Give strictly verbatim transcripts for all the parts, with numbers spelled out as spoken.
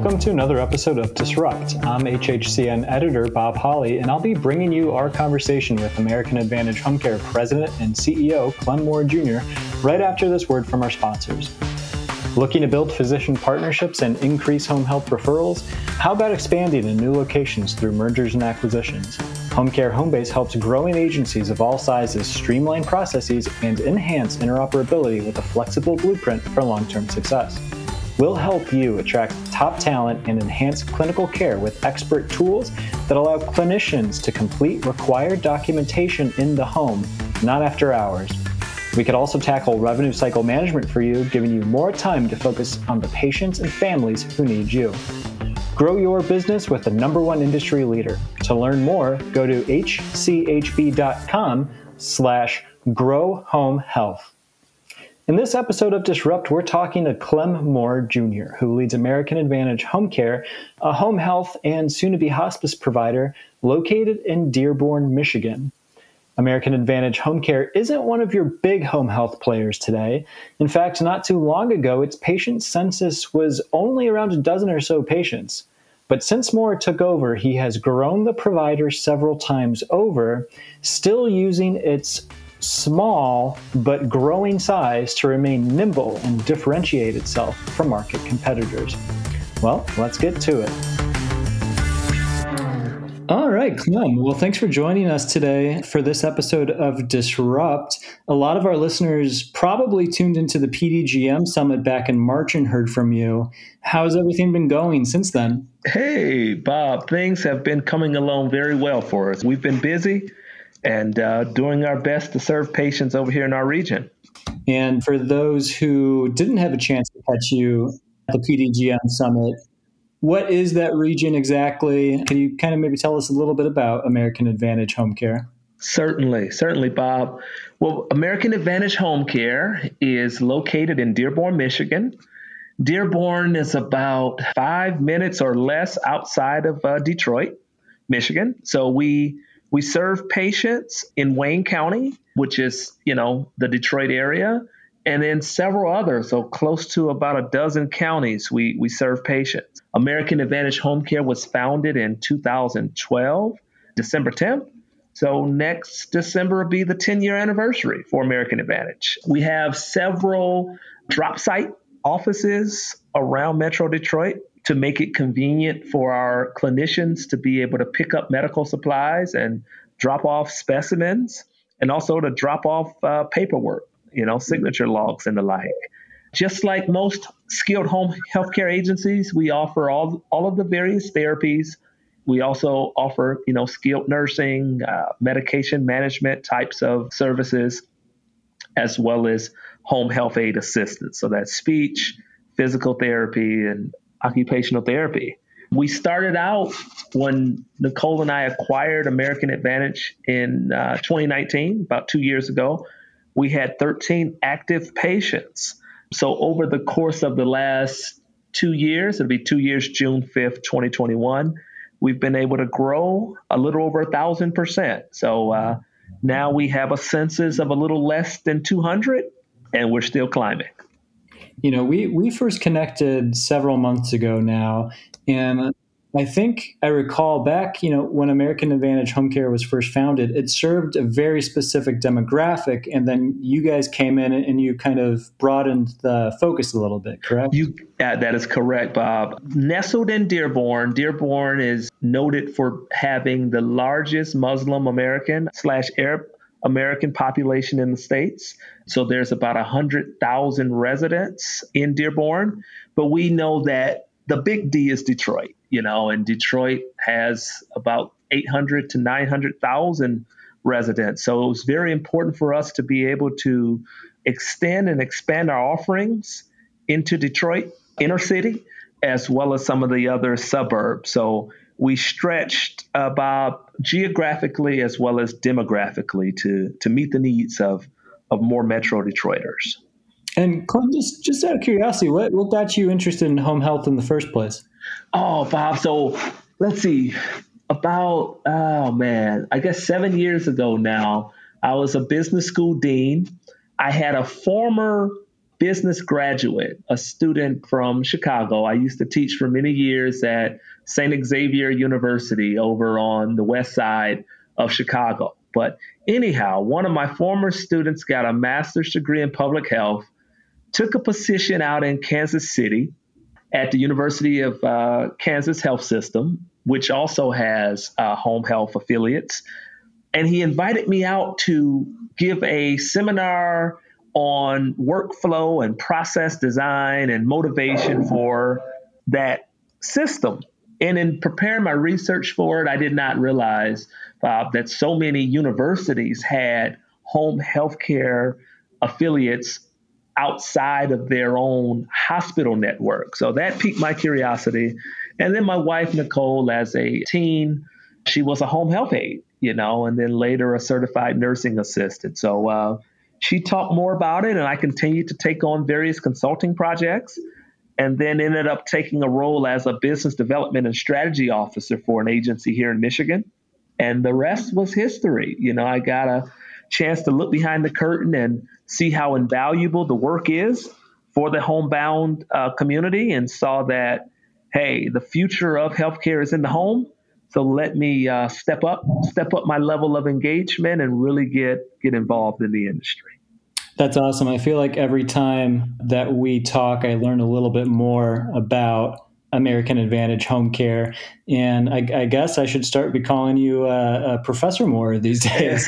Welcome to another episode of Disrupt. I'm H H C N editor Bob Holly, and I'll be bringing you our conversation with American Advantage Home Care President and C E O Clem Moore Junior right after this word from our sponsors. Looking to build physician partnerships and increase home health referrals? How about expanding in new locations through mergers and acquisitions? HomeCare Homebase helps growing agencies of all sizes streamline processes and enhance interoperability with a flexible blueprint for long-term success. We'll help you attract top talent and enhance clinical care with expert tools that allow clinicians to complete required documentation in the home, not after hours. We could also tackle revenue cycle management for you, giving you more time to focus on the patients and families who need you. Grow your business with the number one industry leader. To learn more, go to hchb.com slash grow home health. In this episode of Disrupt, we're talking to Clem Moore Junior, who leads American Advantage Home Care, a home health and soon-to-be hospice provider located in Dearborn, Michigan. American Advantage Home Care isn't one of your big home health players today. In fact, not too long ago, its patient census was only around a dozen or so patients. But since Moore took over, he has grown the provider several times over, still using its small but growing size to remain nimble and differentiate itself from market competitors. Well, let's get to it. All right, Clem. Well, thanks for joining us today for this episode of Disrupt. A lot of our listeners probably tuned into the P D G M Summit back in March and heard from you. How's everything been going since then? Hey, Bob. Things have been coming along very well for us. We've been busy and uh, doing our best to serve patients over here in our region. And for those who didn't have a chance to catch you at the P D G M Summit, what is that region exactly? Can you kind of maybe tell us a little bit about American Advantage Home Care? Certainly, certainly, Bob. Well, American Advantage Home Care is located in Dearborn, Michigan. Dearborn is about five minutes or less outside of uh, Detroit, Michigan. So we we serve patients in Wayne County, which is, you know, the Detroit area, and in several others, so close to about a dozen counties, we, we serve patients. American Advantage Home Care was founded in two thousand twelve, December tenth. So next December will be the ten-year anniversary for American Advantage. We have several drop site offices around Metro Detroit to make it convenient for our clinicians to be able to pick up medical supplies and drop off specimens, and also to drop off uh, paperwork, you know, signature logs and the like. Just like most skilled home healthcare agencies, we offer all, all of the various therapies. We also offer, you know, skilled nursing, uh, medication management types of services, as well as home health aid assistance. So that's speech, physical therapy, and occupational therapy. We started out when Nicole and I acquired American Advantage in uh, twenty nineteen, about two years ago. We had thirteen active patients. So over the course of the last two years, it'll be two years, June fifth, twenty twenty-one, we've been able to grow a little over a thousand percent. So uh, now we have a census of a little less than two hundred, and we're still climbing. You know, we, we first connected several months ago now, and I think I recall back, you know, when American Advantage Home Care was first founded, it served a very specific demographic, and then you guys came in and you kind of broadened the focus a little bit, correct? You uh, that is correct, Bob. Nestled in Dearborn, Dearborn is noted for having the largest Muslim American slash Arab American population in the States. So there's about one hundred thousand residents in Dearborn, but we know that the big D is Detroit, you know, and Detroit has about eight hundred to nine hundred thousand residents. So it was very important for us to be able to extend and expand our offerings into Detroit inner city, as well as some of the other suburbs. So we stretched about geographically as well as demographically to, to meet the needs of, of more Metro Detroiters. And Clem, just, just out of curiosity, what, what got you interested in home health in the first place? Oh, Bob. So let's see. About, oh, man, I guess seven years ago now, I was a business school dean. I had a former business graduate, a student from Chicago. I used to teach for many years at Saint Xavier University over on the west side of Chicago. But anyhow, one of my former students got a master's degree in public health, took a position out in Kansas City at the University of uh, Kansas Health System, which also has uh, home health affiliates. And he invited me out to give a seminar on workflow and process design and motivation for that system. And in preparing my research for it, I did not realize uh, that so many universities had home healthcare affiliates outside of their own hospital network. So that piqued my curiosity. And then my wife, Nicole, as a teen, she was a home health aide, you know, and then later a certified nursing assistant. So uh, she taught more about it, and I continued to take on various consulting projects, and then ended up taking a role as a business development and strategy officer for an agency here in Michigan. And the rest was history. You know, I got a chance to look behind the curtain and see how invaluable the work is for the homebound uh, community, and saw that, hey, the future of healthcare is in the home. So let me uh, step up, step up my level of engagement and really get get involved in the industry. That's awesome. I feel like every time that we talk, I learn a little bit more about American Advantage Home Care. And I, I guess I should start be calling you uh, a Professor Moore these days.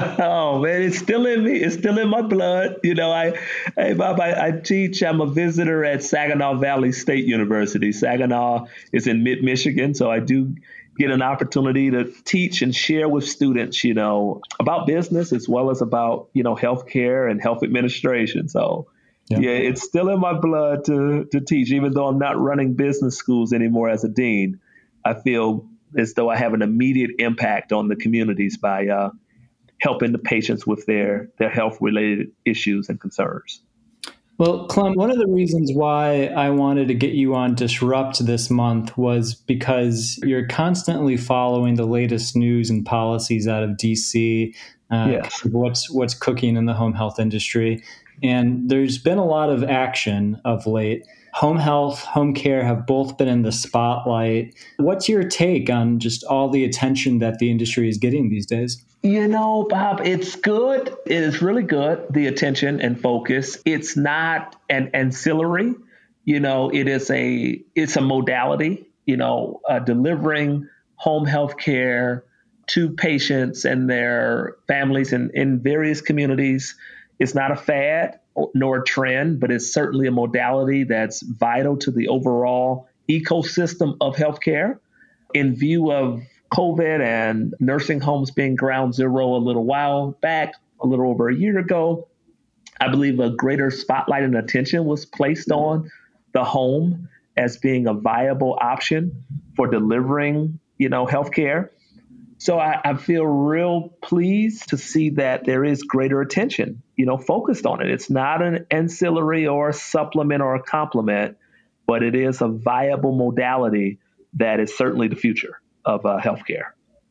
Oh, man, it's still in me. It's still in my blood. You know, I, hey, Bob, I, I teach. I'm a visitor at Saginaw Valley State University. Saginaw is in mid-Michigan, so I do get an opportunity to teach and share with students, you know, about business as well as about, you know, healthcare and health administration. So, yeah. yeah, it's still in my blood to to teach, even though I'm not running business schools anymore as a dean. I feel as though I have an immediate impact on the communities by uh, helping the patients with their their health related issues and concerns. Well, Clem, one of the reasons why I wanted to get you on Disrupt this month was because you're constantly following the latest news and policies out of D C, uh, yes. what's what's cooking in the home health industry. And there's been a lot of action of late. Home health, home care have both been in the spotlight. What's your take on just all the attention that the industry is getting these days? You know, Bob, it's good. It is really good, the attention and focus. It's not an ancillary. You know, it is a it's a modality, you know, uh, delivering home health care to patients and their families in, in various communities. It's not a fad nor a trend, but it's certainly a modality that's vital to the overall ecosystem of healthcare. In view of COVID and nursing homes being ground zero a little while back, a little over a year ago, I believe a greater spotlight and attention was placed on the home as being a viable option for delivering, you know, healthcare. So I, I feel real pleased to see that there is greater attention, you know, focused on it. It's not an ancillary or a supplement or a complement, but it is a viable modality that is certainly the future of uh, healthcare.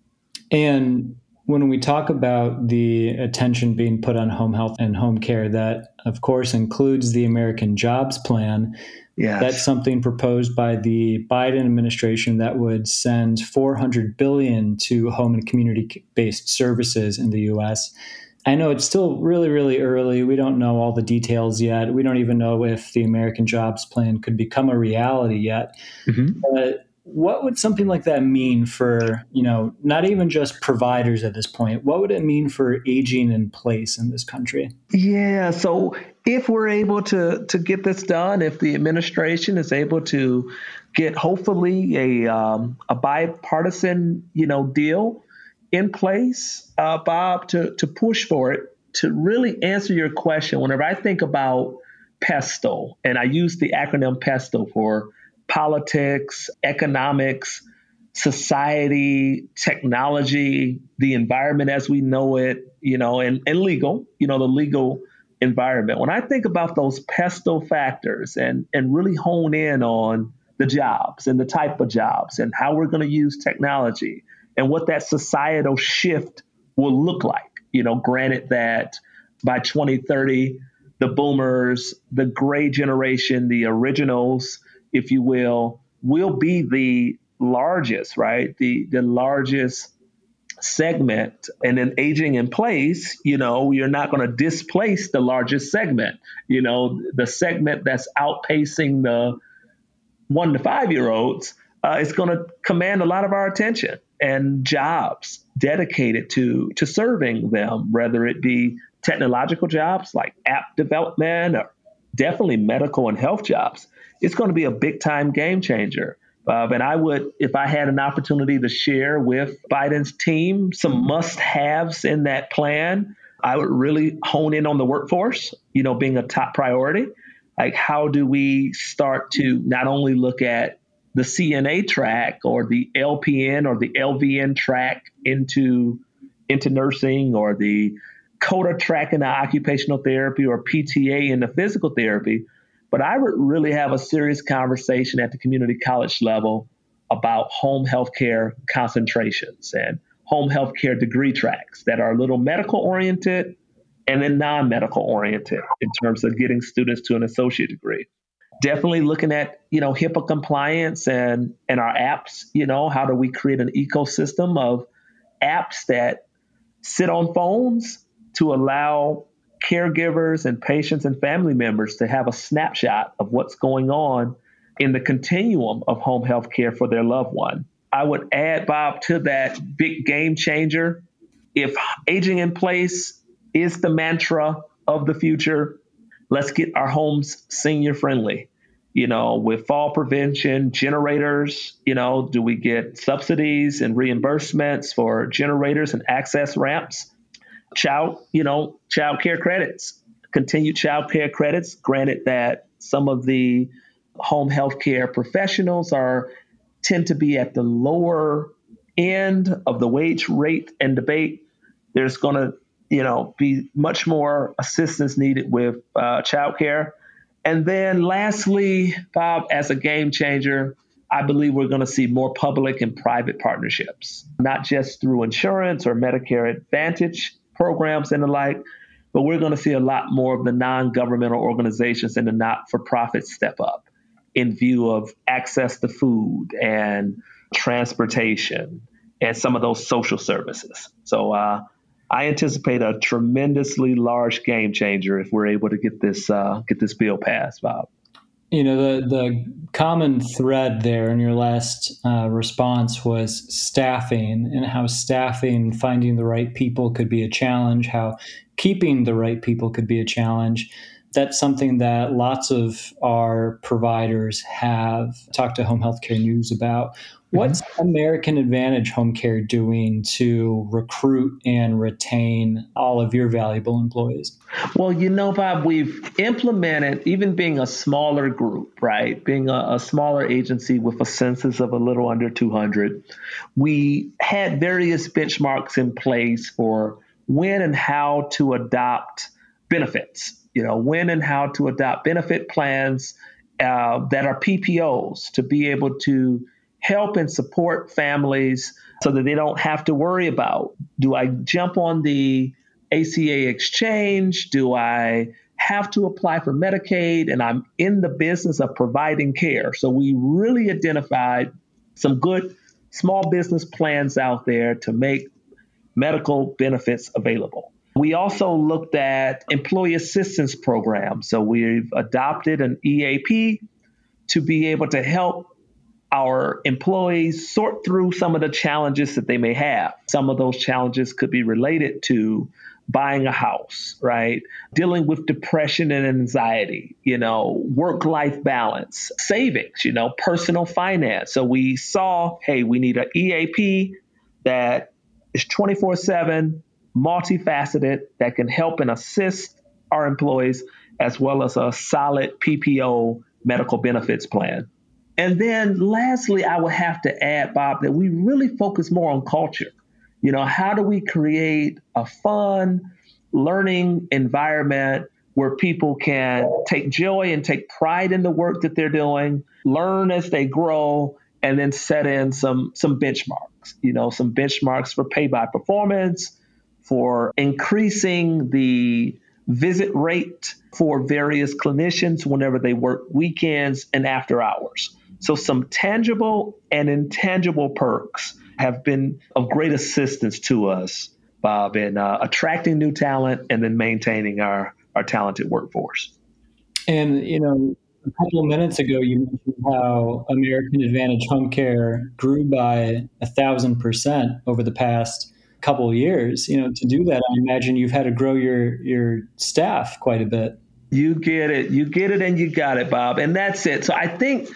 And when we talk about the attention being put on home health and home care, that of course includes the American Jobs Plan. Yes. That's something proposed by the Biden administration that would send four hundred billion dollars to home and community-based services in the U S. I know it's still really, really early. We don't know all the details yet. We don't even know if the American Jobs Plan could become a reality yet. Mm-hmm. But what would something like that mean for, you know, not even just providers at this point? What would it mean for aging in place in this country? Yeah. So if we're able to to get this done, if the administration is able to get hopefully a um, a bipartisan, you know, deal in place, uh, Bob, to to push for it, to really answer your question. Whenever I think about PESTLE, and I use the acronym PESTLE for politics, economics, society, technology, the environment as we know it, you know, and, and legal, you know, the legal environment. When I think about those PESTLE factors and, and really hone in on the jobs and the type of jobs and how we're going to use technology and what that societal shift will look like, you know, granted that by twenty thirty, the boomers, the gray generation, the originals, if you will, will be the largest, right? The the largest segment. And then aging in place, you know, you're not going to displace the largest segment. You know, the segment that's outpacing the one to five year olds uh, is going to command a lot of our attention and jobs dedicated to to serving them, whether it be technological jobs like app development or definitely medical and health jobs. It's going to be a big time game changer. Uh, and I would, if I had an opportunity to share with Biden's team some must haves in that plan, I would really hone in on the workforce, you know, being a top priority. Like, how do we start to not only look at the C N A track or the L P N or the L V N track into, into nursing, or the CODA track into occupational therapy, or P T A into physical therapy, but I would really have a serious conversation at the community college level about home healthcare concentrations and home healthcare degree tracks that are a little medical oriented and then non-medical oriented in terms of getting students to an associate degree. Definitely looking at, you know, HIPAA compliance and, and our apps. You know, how do we create an ecosystem of apps that sit on phones to allow caregivers and patients and family members to have a snapshot of what's going on in the continuum of home health care for their loved one. I would add, Bob, to that big game changer. If aging in place is the mantra of the future, let's get our homes senior friendly. You know, with fall prevention, generators, you know, do we get subsidies and reimbursements for generators and access ramps? Child, you know, child care credits, continued child care credits, granted that some of the home health care professionals are tend to be at the lower end of the wage rate and debate. There's going to, you know, be much more assistance needed with uh, child care. And then lastly, Bob, as a game changer, I believe we're going to see more public and private partnerships, not just through insurance or Medicare Advantage programs and the like, but we're going to see a lot more of the non-governmental organizations and the not-for-profit step up in view of access to food and transportation and some of those social services. So uh, I anticipate a tremendously large game changer if we're able to get this uh, get this bill passed, Bob. You know, the, the common thread there in your last uh, response was staffing, and how staffing, finding the right people could be a challenge, how keeping the right people could be a challenge. That's something that lots of our providers have talked to Home Healthcare News about. What's American Advantage Home Care doing to recruit and retain all of your valuable employees? Well, you know, Bob, we've implemented, even being a smaller group, right? Being a, a smaller agency with a census of a little under two hundred, we had various benchmarks in place for when and how to adopt benefits, you know, when and how to adopt benefit plans uh, that are P P Os to be able to help and support families so that they don't have to worry about, do I jump on the A C A exchange? Do I have to apply for Medicaid? And I'm in the business of providing care. So we really identified some good small business plans out there to make medical benefits available. We also looked at employee assistance programs. So we've adopted an E A P to be able to help our employees sort through some of the challenges that they may have. Some of those challenges could be related to buying a house, right? Dealing with depression and anxiety, you know, work-life balance, savings, you know, personal finance. So we saw, hey, we need an E A P that is twenty-four seven, multifaceted, that can help and assist our employees, as well as a solid P P O medical benefits plan. And then lastly, I would have to add, Bob, that we really focus more on culture. You know, how do we create a fun learning environment where people can take joy and take pride in the work that they're doing, learn as they grow, and then set in some some benchmarks, you know, some benchmarks for pay by performance, for increasing the visit rate for various clinicians whenever they work weekends and after hours. So some tangible and intangible perks have been of great assistance to us, Bob, in uh, attracting new talent and then maintaining our, our talented workforce. And, you know, a couple of minutes ago, you mentioned how American Advantage Home Care grew by a thousand percent over the past couple of years. You know, to do that, I imagine you've had to grow your your staff quite a bit. You get it. You get it and you got it, Bob. And that's it. So I think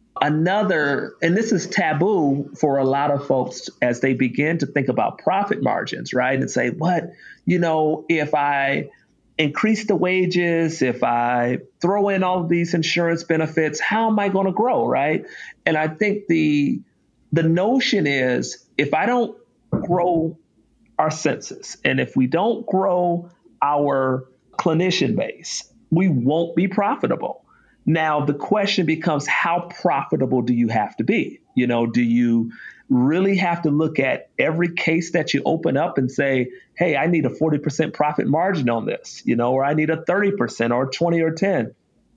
another, and this is taboo for a lot of folks as they begin to think about profit margins, right? And say, what, you know, if I increase the wages, if I throw in all of these insurance benefits, how am I going to grow, right? And I think the the notion is if I don't grow our census and if we don't grow our clinician base, we won't be profitable. Now, the question becomes, how profitable do you have to be? You know, do you really have to look at every case that you open up and say, hey, I need a forty percent profit margin on this, you know, or I need a thirty percent or twenty or ten.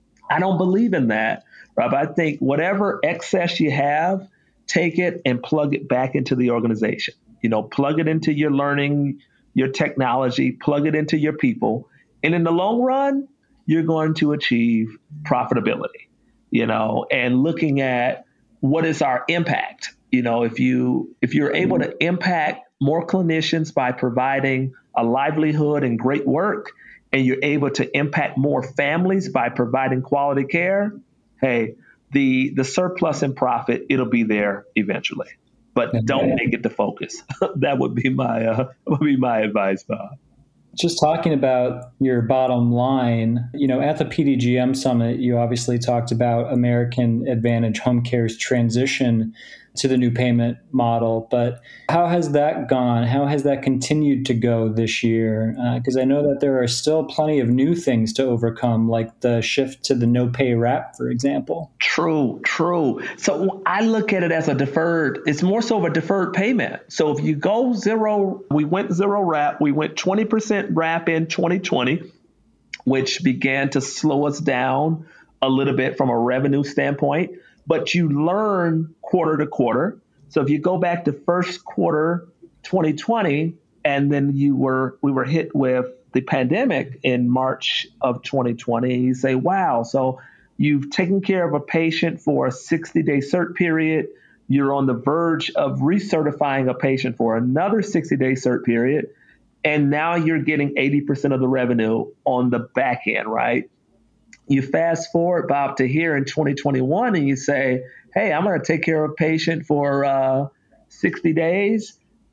I don't believe in that, Rob. I think whatever excess you have, take it and plug it back into the organization. You know, plug it into your learning, your technology, plug it into your people. And in the long run, you're going to achieve profitability, you know, and looking at what is our impact. You know, if you if you're able to impact more clinicians by providing a livelihood and great work, and you're able to impact more families by providing quality care, hey, the the surplus in profit, it'll be there eventually. But don't make it the focus. That would be my uh, would be my advice, Bob. Just talking about your bottom line, you know, at the P D G M Summit, you obviously talked about American Advantage Home Care's transition to the new payment model. But how has that gone? How has that continued to go this year? Because uh, I know that there are still plenty of new things to overcome, like the shift to the no pay wrap, for example. True, true. So I look at it as a deferred, it's more so of a deferred payment. So if you go zero, we went zero wrap, we went twenty percent wrap in twenty twenty, which began to slow us down a little bit from a revenue standpoint. But you learn quarter to quarter. So if you go back to first quarter twenty twenty, and then you were we were hit with the pandemic in March of twenty twenty, you say, wow, so you've taken care of a patient for a sixty-day cert period. You're on the verge of recertifying a patient for another sixty-day cert period. And now you're getting eighty percent of the revenue on the back end, right? You fast forward, Bob, to here in twenty twenty-one, and you say, hey, I'm going to take care of a patient for uh, sixty days,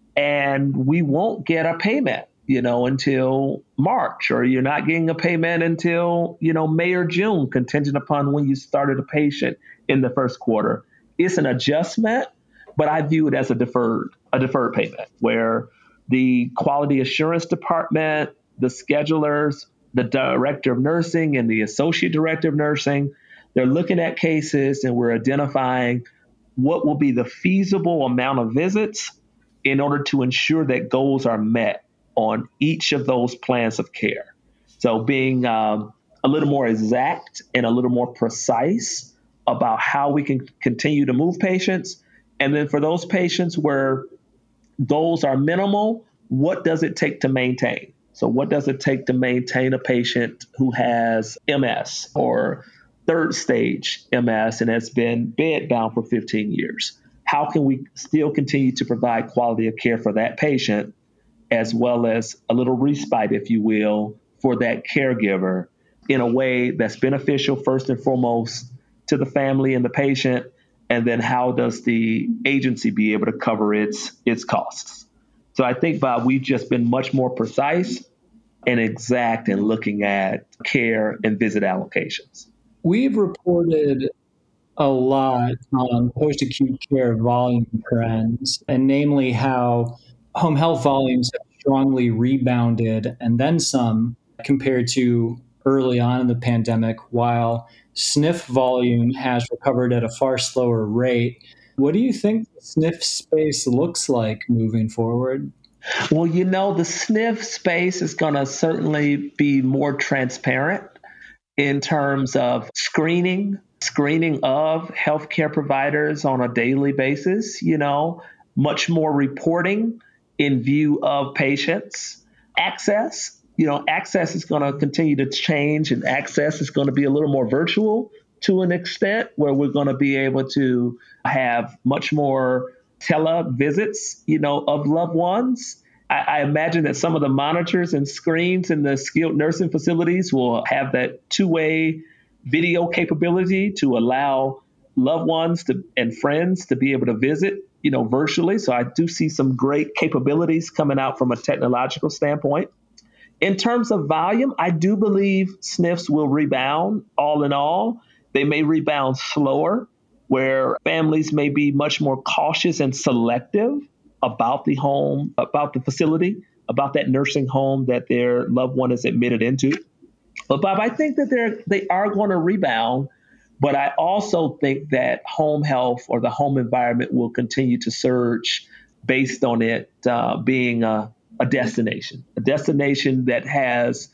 and we won't get a payment, you know, until March, or you're not getting a payment until, you know, May or June, contingent upon when you started a patient in the first quarter. It's an adjustment, but I view it as a deferred, a deferred payment where the quality assurance department, the schedulers, the director of nursing and the associate director of nursing, they're looking at cases and we're identifying what will be the feasible amount of visits in order to ensure that goals are met on each of those plans of care. So being um, a little more exact and a little more precise about how we can continue to move patients. And then for those patients where goals are minimal, what does it take to maintain? So what does it take to maintain a patient who has M S or third stage M S and has been bedbound for fifteen years? How can we still continue to provide quality of care for that patient, as well as a little respite, if you will, for that caregiver in a way that's beneficial, first and foremost, to the family and the patient? And then how does the agency be able to cover its its costs? So I think, Bob, we've just been much more precise and exact in looking at care and visit allocations. We've reported a lot on post-acute care volume trends, and namely how home health volumes have strongly rebounded and then some compared to early on in the pandemic, while S N F volume has recovered at a far slower rate. What do you think the S N F space looks like moving forward? Well, you know, the S N F space is going to certainly be more transparent in terms of screening, screening of healthcare providers on a daily basis, you know, much more reporting in view of patients. Access, you know, access is going to continue to change, and access is going to be a little more virtual to an extent where we're going to be able to have much more tele visits, you know, of loved ones. I, I imagine that some of the monitors and screens in the skilled nursing facilities will have that two-way video capability to allow loved ones to, and friends to be able to visit, you know, virtually. So I do see some great capabilities coming out from a technological standpoint. In terms of volume, I do believe S N Fs will rebound all in all. They may rebound slower, where families may be much more cautious and selective about the home, about the facility, about that nursing home that their loved one is admitted into. But Bob, I think that they're they are going to rebound, but I also think that home health or the home environment will continue to surge based on it uh, being a, a destination, a destination that has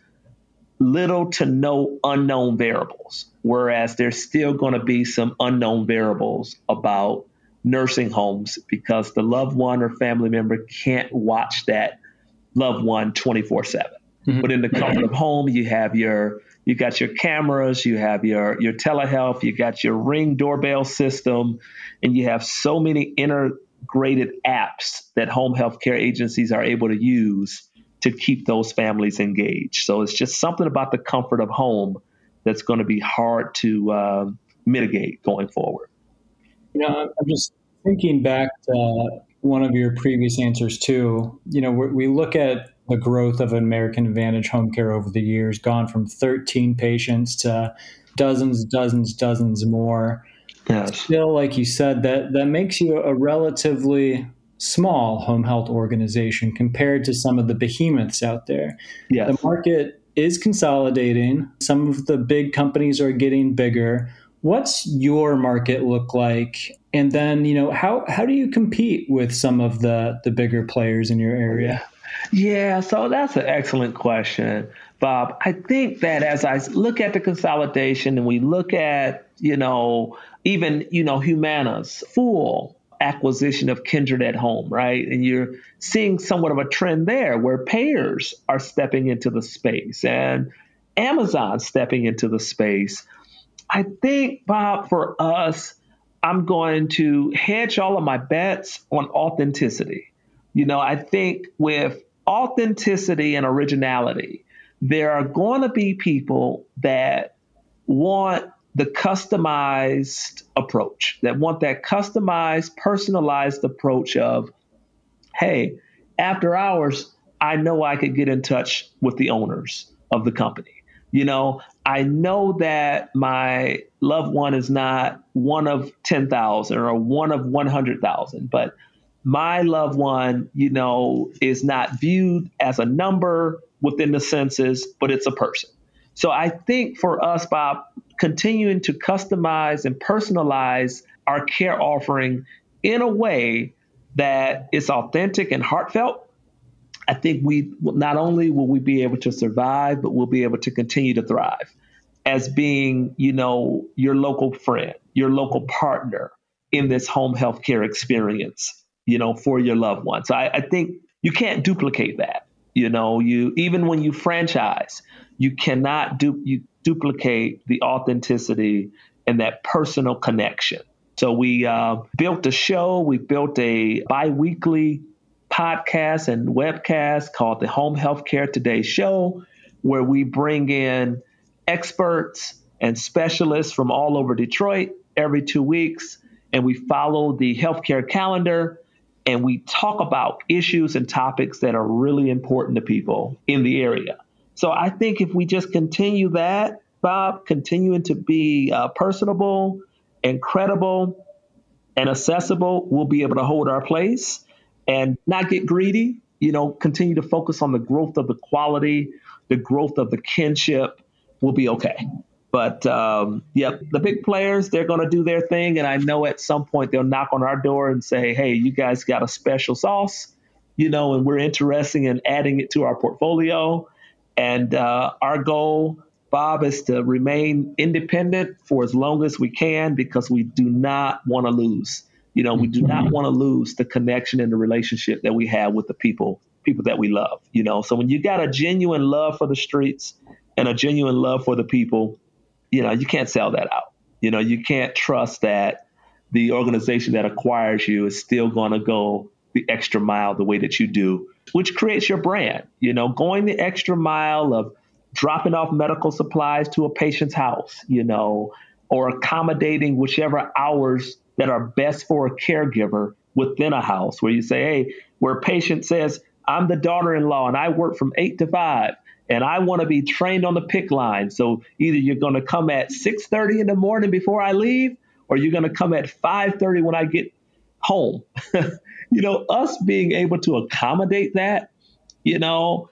little to no unknown variables, whereas there's still going to be some unknown variables about nursing homes because the loved one or family member can't watch that loved one twenty-four seven. Mm-hmm. But in the comfort of home, you have your you got your cameras, you have your your telehealth, you got your Ring doorbell system, and you have so many integrated apps that home health care agencies are able to use to keep those families engaged. So it's just something about the comfort of home that's going to be hard to uh, mitigate going forward. You know, I'm just thinking back to one of your previous answers too. You know, we look at the growth of American Advantage Home Care over the years, gone from thirteen patients to dozens, dozens, dozens more. Yes. Still, like you said, that, that makes you a relatively small home health organization compared to some of the behemoths out there. Yes. The market is consolidating. Some of the big companies are getting bigger. What's your market look like? And then, you know, how, how do you compete with some of the, the bigger players in your area? Yeah, so that's an excellent question, Bob. I think that as I look at the consolidation and we look at, you know, even, you know, Humana's full acquisition of Kindred at Home, right? And you're seeing somewhat of a trend there where payers are stepping into the space and Amazon stepping into the space. I think, Bob, for us, I'm going to hedge all of my bets on authenticity. You know, I think with authenticity and originality, there are going to be people that want the customized approach, that want that customized, personalized approach of, hey, after hours, I know I could get in touch with the owners of the company. You know, I know that my loved one is not one of ten thousand or one of one hundred thousand, but my loved one, you know, is not viewed as a number within the census, but it's a person. So I think for us, Bob, continuing to customize and personalize our care offering in a way that is authentic and heartfelt, I think we not only will we be able to survive, but we'll be able to continue to thrive as being, you know, your local friend, your local partner in this home health care experience, you know, for your loved ones. So I, I think you can't duplicate that. You know, you even when you franchise, you cannot du- you duplicate the authenticity and that personal connection. So we uh, built a show, we built a biweekly podcast and webcast called the Home Healthcare Today Show, where we bring in experts and specialists from all over Detroit every two weeks, and we follow the healthcare calendar, and we talk about issues and topics that are really important to people in the area. So I think if we just continue that, Bob, continuing to be uh, personable and credible and accessible, we'll be able to hold our place and not get greedy, you know, continue to focus on the growth of the quality, the growth of the kinship. We'll be okay. But um, yeah, the big players, they're going to do their thing. And I know at some point they'll knock on our door and say, hey, you guys got a special sauce. you know, and we're interested in adding it to our portfolio. And uh, our goal, Bob, is to remain independent for as long as we can because we do not want to lose. You know, we do not want to lose the connection and the relationship that we have with the people, people that we love. You know, so when you got a genuine love for the streets and a genuine love for the people, you know, you can't sell that out. You know, you can't trust that the organization that acquires you is still going to go the extra mile the way that you do, which creates your brand. You know, going the extra mile of dropping off medical supplies to a patient's house, you know, or accommodating whichever hours that are best for a caregiver within a house, where you say, hey, where a patient says, I'm the daughter-in-law and I work from eight to five and I want to be trained on the pick line. So either you're going to come at six thirty in the morning before I leave, or you're going to come at five thirty when I get home. You know, us being able to accommodate that, you know,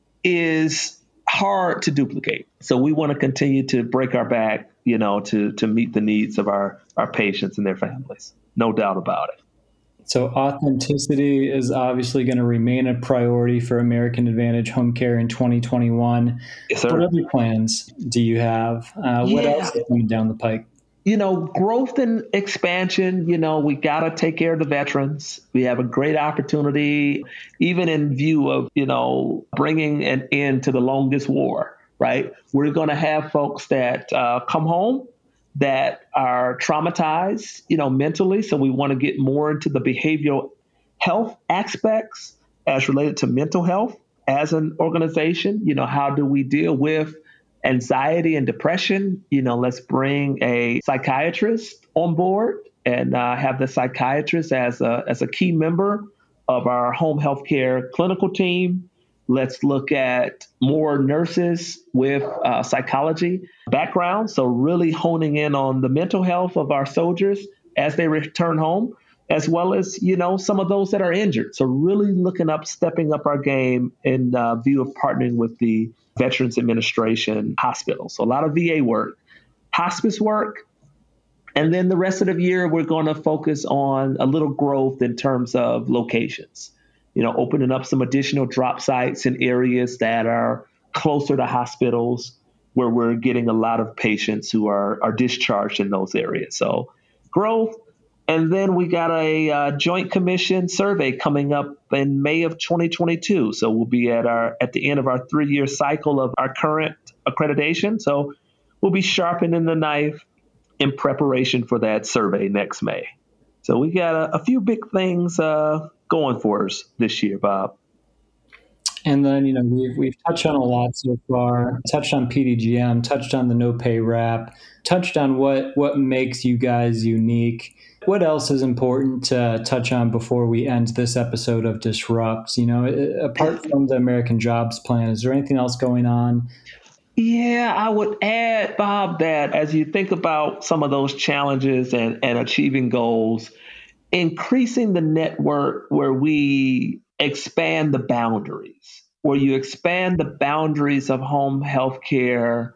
is hard to duplicate. So we want to continue to break our back, you know, to to meet the needs of our, our patients and their families. No doubt about it. So authenticity is obviously going to remain a priority for American Advantage Home Care in twenty twenty-one. Yes, sir. What other plans do you have? Uh, what Yeah. else is coming down the pike? You know, growth and expansion, you know, we got to take care of the veterans. We have a great opportunity, even in view of, you know, bringing an end to the longest war, right? We're going to have folks that uh, come home that are traumatized, you know, mentally. So we want to get more into the behavioral health aspects as related to mental health as an organization. You know, how do we deal with anxiety and depression? You know, let's bring a psychiatrist on board and uh, have the psychiatrist as a as a key member of our home health care clinical team. Let's look at more nurses with uh, psychology background. So really honing in on the mental health of our soldiers as they return home, as well as, you know, some of those that are injured. So really looking up, stepping up our game in uh, view of partnering with the Veterans Administration hospital. So a lot of V A work, hospice work. And then the rest of the year, we're going to focus on a little growth in terms of locations, you know, opening up some additional drop sites in areas that are closer to hospitals where we're getting a lot of patients who are, are discharged in those areas. So growth. And then we got a uh, Joint Commission survey coming up in May of twenty twenty-two. So we'll be at our at the end of our three-year cycle of our current accreditation. So we'll be sharpening the knife in preparation for that survey next May. So we got a, a few big things uh, going for us this year, Bob. And then, you know, we've, we've touched on a lot so far, touched on P D G M, touched on the no pay wrap, touched on what, what makes you guys unique. What else is important to touch on before we end this episode of Disrupt? You know, apart from the American Jobs Plan, is there anything else going on? Yeah, I would add, Bob, that as you think about some of those challenges and, and achieving goals, increasing the network where we expand the boundaries, where you expand the boundaries of home health care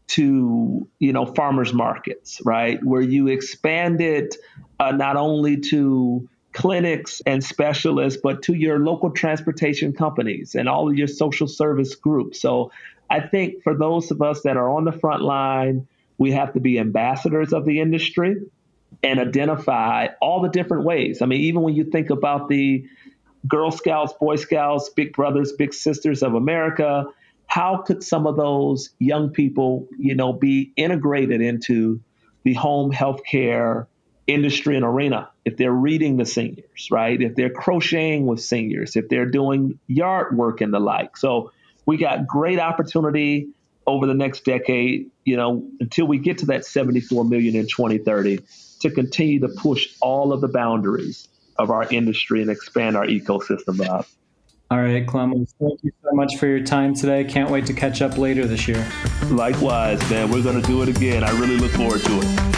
to, you know, farmers markets, right? Where you expand it uh, not only to clinics and specialists, but to your local transportation companies and all of your social service groups. So I think for those of us that are on the front line, we have to be ambassadors of the industry and identify all the different ways. I mean, even when you think about the Girl Scouts, Boy Scouts, Big Brothers, Big Sisters of America, how could some of those young people, you know, be integrated into the home healthcare industry and arena? If they're reading the seniors, right? If they're crocheting with seniors, if they're doing yard work and the like. So we got great opportunity over the next decade, you know, until we get to that seventy-four million in twenty thirty, to continue to push all of the boundaries of our industry and expand our ecosystem, Bob. All right, Clem, thank you so much for your time today. Can't wait to catch up later this year. Likewise, man. We're going to do it again. I really look forward to it.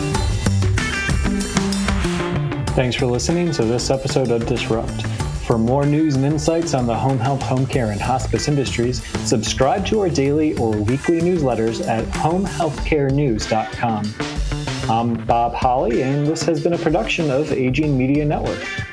Thanks for listening to this episode of Disrupt. For more news and insights on the home health, home care, and hospice industries, subscribe to our daily or weekly newsletters at home health care news dot com. I'm Bob Holly, and this has been a production of Aging Media Network.